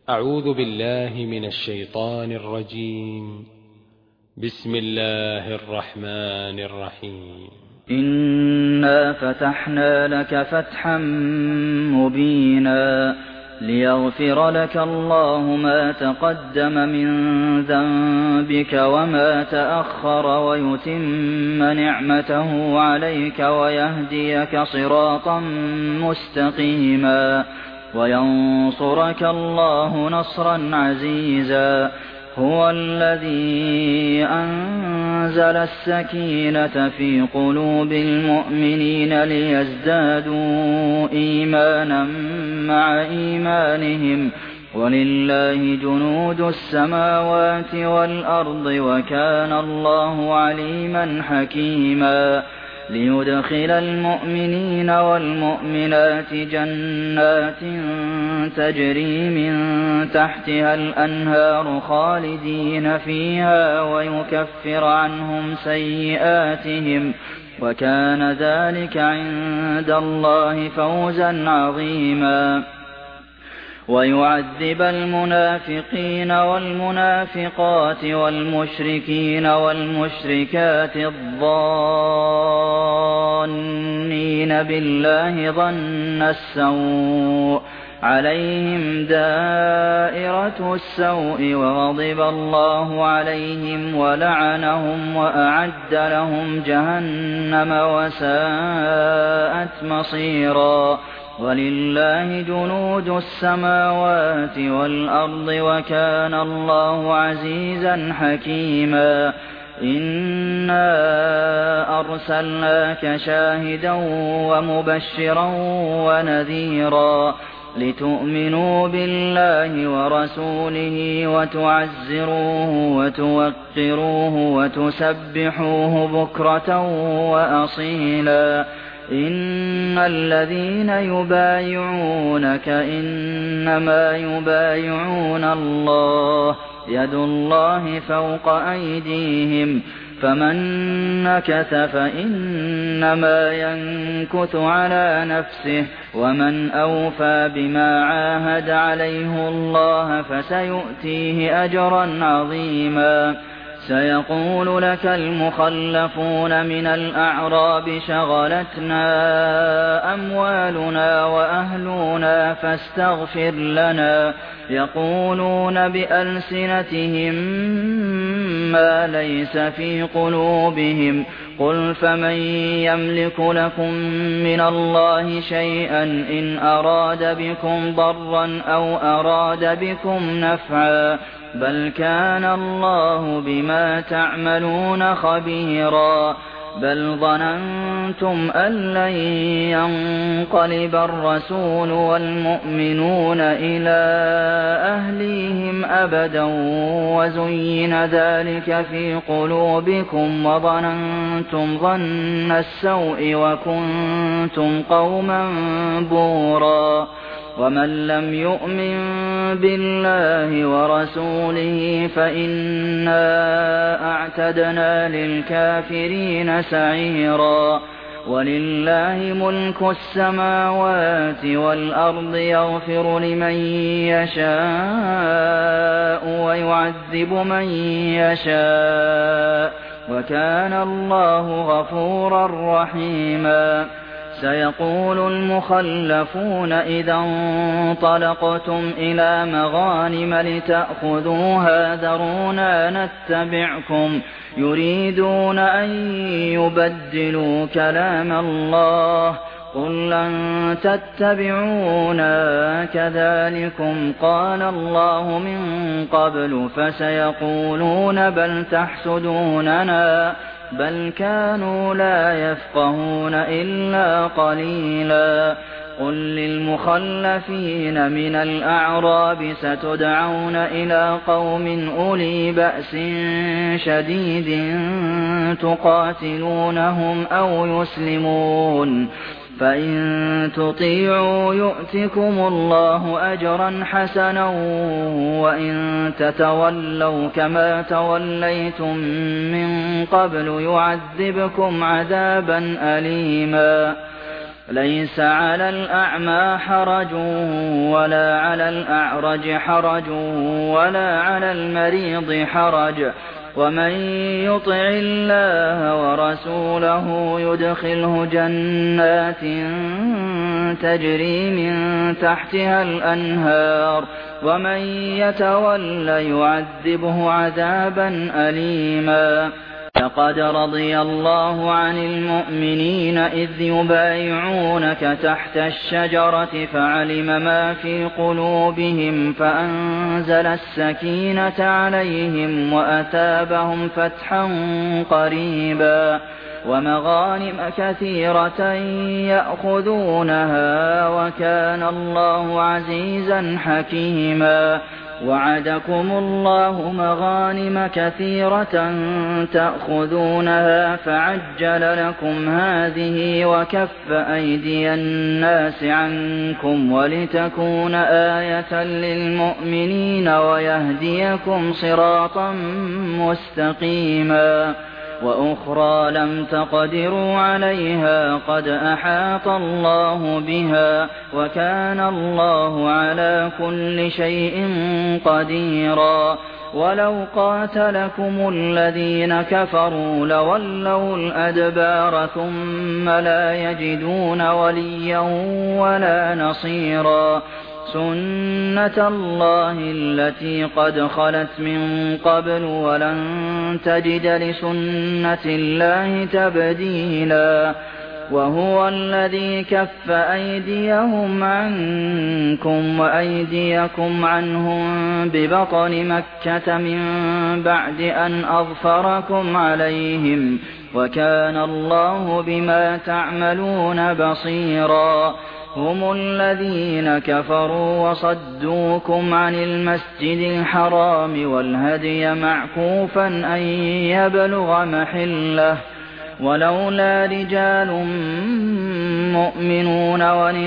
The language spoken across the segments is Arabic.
أعوذ بالله من الشيطان الرجيم. بسم الله الرحمن الرحيم. إنا فتحنا لك فتحا مبينا ليغفر لك الله ما تقدم من ذنبك وما تأخر ويتم نعمته عليك ويهديك صراطا مستقيما وينصرك الله نصرا عزيزا. هو الذي أنزل السكينة في قلوب المؤمنين ليزدادوا إيمانا مع إيمانهم ولله جنود السماوات والأرض وكان الله عليما حكيما. ليدخل المؤمنين والمؤمنات جنات تجري من تحتها الأنهار خالدين فيها ويكفر عنهم سيئاتهم وكان ذلك عند الله فوزا عظيما. ويعذب المنافقين والمنافقات والمشركين والمشركات الظانين بالله ظن السوء عليهم دائرة السوء وغضب الله عليهم ولعنهم وأعد لهم جهنم وساءت مصيرا. ولله جنود السماوات والأرض وكان الله عزيزا حكيما. إنا أرسلناك شاهدا ومبشرا ونذيرا لتؤمنوا بالله ورسوله وتعزروه وتوقروه وتسبحوه بكرة وأصيلا. إن الذين يبايعونك إنما يبايعون الله يد الله فوق أيديهم فمن نكث فإنما ينكث على نفسه ومن أوفى بما عاهد عليه الله فسيؤتيه أجرا عظيما. سيقول لك المخلفون من الأعراب شغلتنا أموالنا وأهلنا فاستغفر لنا يقولون بألسنتهم ما ليس في قلوبهم قل فمن يملك لكم من الله شيئا إن أراد بكم ضرا أو أراد بكم نفعا بل كان الله بما تعملون خبيرا. بل ظننتم أن لن ينقلب الرسول والمؤمنون إلى أهليهم أبدا وزين ذلك في قلوبكم وظننتم ظن السوء وكنتم قوما بورا. ومن لم يؤمن بالله ورسوله فإنا أعتدنا للكافرين سعيرا. ولله ملك السماوات والأرض يغفر لمن يشاء ويعذب من يشاء وكان الله غفورا رحيما. سيقول المخلفون إذا انطلقتم إلى مغانم لتأخذوها ذرونا نتبعكم يريدون أن يبدلوا كلام الله قل لن تتبعونا كذلكم قال الله من قبل فسيقولون بل تحسدوننا بل كانوا لا يفقهون إلا قليلا. قل للمخلفين من الأعراب ستدعون إلى قوم أولي بأس شديد تقاتلونهم أو يسلمون فإن تطيعوا يؤتكم الله أجرا حسنا وإن تتولوا كما توليتم من قبل يعذبكم عذابا أليما. ليس على الأعمى حرج ولا على الأعرج حرج ولا على المريض حرج ومن يطع الله ورسوله يدخله جنات تجري من تحتها الأنهار ومن يتول يعذبه عذابا أليما. لقد رضي الله عن المؤمنين إذ يبايعونك تحت الشجرة فعلم ما في قلوبهم فأنزل السكينة عليهم وأثابهم فتحا قريبا ومغانم كثيرة يأخذونها وكان الله عزيزا حكيما. وعدكم الله مغانم كثيرة تأخذونها فعجل لكم هذه وكف أيدي الناس عنكم ولتكون آية للمؤمنين ويهديكم صراطا مستقيما. وأخرى لم تقدروا عليها قد أحاط الله بها وكان الله على كل شيء قديرا. ولو قاتلكم الذين كفروا لولوا الأدبار ثم لا يجدون وليا ولا نصيرا. سنة الله التي قد خلت من قبل ولن تجد لسنة الله تبديلا. وهو الذي كف أيديهم عنكم وأيديكم عنهم ببطن مكة من بعد أن أظفركم عليهم وكان الله بما تعملون بصيرا. هم الذين كفروا وصدوكم عن المسجد الحرام والهدي معكوفا أن يبلغ محله ولولا رجال مؤمنون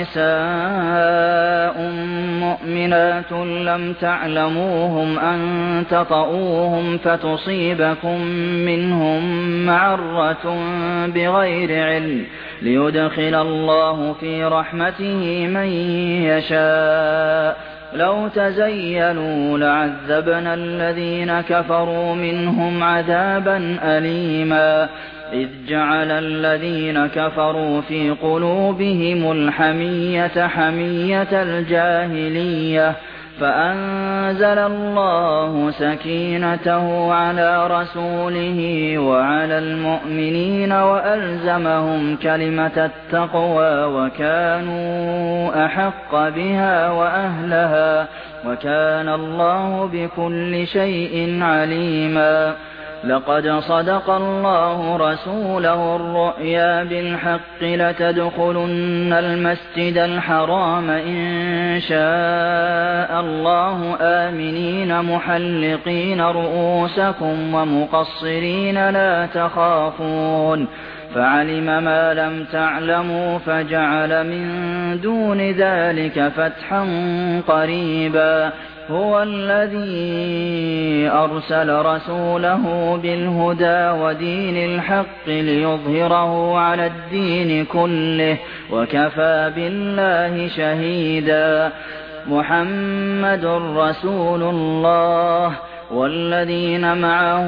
ونساء مؤمنات لم تعلموهم أن تطؤوهم فتصيبكم منهم معرة بغير علم ليدخل الله في رحمته من يشاء. لو تزينوا لعذبنا الذين كفروا منهم عذابا أليما. إذ جعل الذين كفروا في قلوبهم الحمية حمية الجاهلية فأنزل الله سكينته على رسوله وعلى المؤمنين وألزمهم كلمة التقوى وكانوا أحق بها وأهلها وكان الله بكل شيء عليما. لقد صدق الله رسوله الرؤيا بالحق لتدخلن المسجد الحرام إن شاء الله آمنين محلقين رؤوسكم ومقصرين لا تخافون فعلم ما لم تعلموا فجعل من دون ذلك فتحا قريبا. هو الذي أرسل رسوله بالهدى ودين الحق ليظهره على الدين كله وكفى بالله شهيدا. محمد رسول الله والذين معه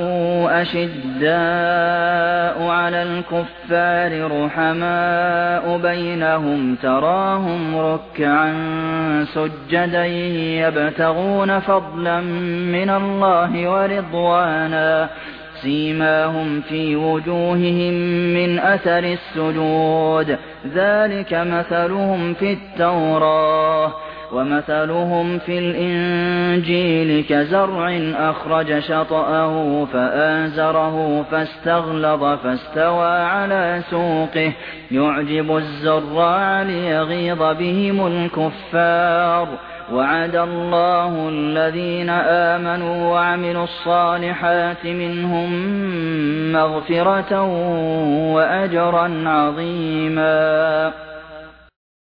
أشداء على الكفار رحماء بينهم تراهم ركعا سجدا يبتغون فضلا من الله ورضوانا سيماهم في وجوههم من أثر السجود ذلك مثلهم في التوراة ومثلهم في الإنجيل كزرع أخرج شطأه فآزره فاستغلظ فاستوى على سوقه يعجب الزراع ليغيظ بهم الكفار. وعد الله الذين آمنوا وعملوا الصالحات منهم مغفرة وأجرا عظيما.